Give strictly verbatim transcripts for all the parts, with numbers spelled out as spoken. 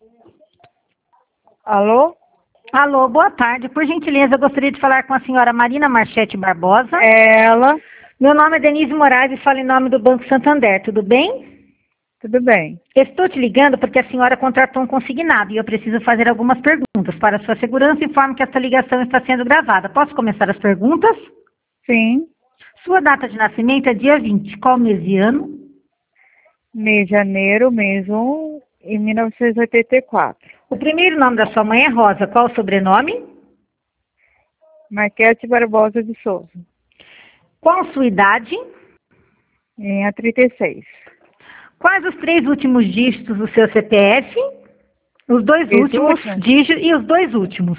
Alô? Alô, boa tarde. Por gentileza, eu gostaria de falar com a senhora Marina Marchetti Barbosa. É ela. Meu nome é Denise Moraes e falo em nome do Banco Santander. Tudo bem? Tudo bem. Estou te ligando porque a senhora contratou um consignado e eu preciso fazer algumas perguntas. Para sua segurança, informo que esta ligação está sendo gravada. Posso começar as perguntas? Sim. Sua data de nascimento é dia vinte. Qual mês e ano? Mês de janeiro, mês um, em mil novecentos e oitenta e quatro. O primeiro nome da sua mãe é Rosa. Qual o sobrenome? Marquete Barbosa de Souza. Qual a sua idade? Em a trinta e seis. Quais os três últimos dígitos do seu C P F? Os dois Três últimos últimos? dígitos e os dois últimos.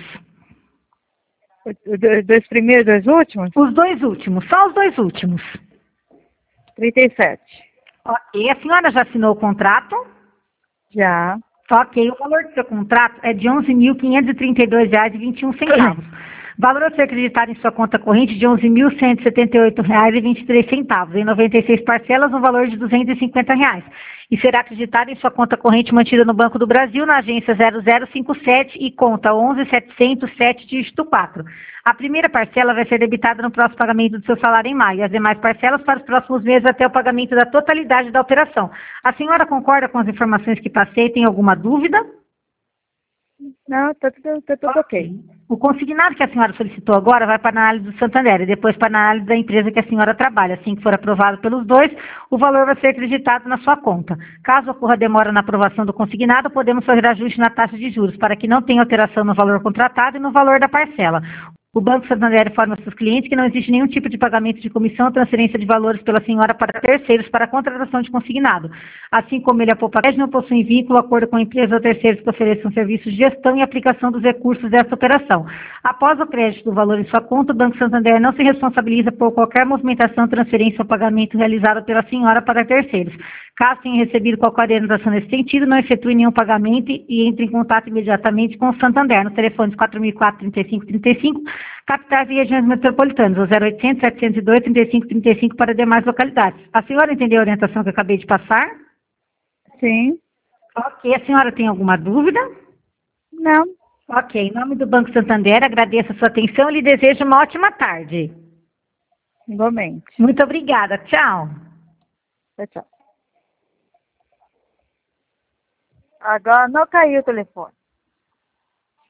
Os dois, dois primeiros, dois últimos? Os dois últimos, só os dois últimos. trinta e sete. Ok, a senhora já assinou o contrato? Já. Ok, o valor do seu contrato é de onze mil quinhentos e trinta e dois reais e vinte e um centavos. Valor a ser acreditado em sua conta corrente de onze mil cento e setenta e oito reais e vinte e três centavos, em noventa e seis parcelas, no valor de duzentos e cinquenta reais. E será acreditado em sua conta corrente mantida no Banco do Brasil, na agência zero zero cinco sete e conta onze mil setecentos e sete, dígito quatro. A primeira parcela vai ser debitada no próximo pagamento do seu salário em maio, e as demais parcelas para os próximos meses até o pagamento da totalidade da operação. A senhora concorda com as informações que passei? Tem alguma dúvida? Não, tá tudo, tá tudo ok. O consignado que a senhora solicitou agora vai para a análise do Santander e depois para a análise da empresa que a senhora trabalha. Assim que for aprovado pelos dois, o valor vai ser acreditado na sua conta. Caso ocorra demora na aprovação do consignado, podemos fazer ajuste na taxa de juros para que não tenha alteração no valor contratado e no valor da parcela. O Banco Santander informa seus clientes que não existe nenhum tipo de pagamento de comissão ou transferência de valores pela senhora para terceiros para a contratação de consignado. Assim como ele, a Poupa-Crédito, não possui vínculo, acordo com a empresa ou terceiros que ofereçam serviços de gestão e aplicação dos recursos dessa operação. Após o crédito do valor em sua conta, o Banco Santander não se responsabiliza por qualquer movimentação, transferência ou pagamento realizado pela senhora para terceiros. Caso tenha recebido qualquer orientação nesse sentido, não efetue nenhum pagamento e entre em contato imediatamente com o Santander no telefone quatro mil e quatro, trinta e cinco, trinta e cinco, capitais e regiões metropolitanas, ou zero oitocentos, setecentos e dois, trinta e cinco, trinta e cinco para demais localidades. A senhora entendeu a orientação que eu acabei de passar? Sim. Ok. A senhora tem alguma dúvida? Não. Ok. Em nome do Banco Santander, agradeço a sua atenção e lhe desejo uma ótima tarde. Igualmente. Muito obrigada. Tchau. Tchau, tchau. Agora não caiu o telefone.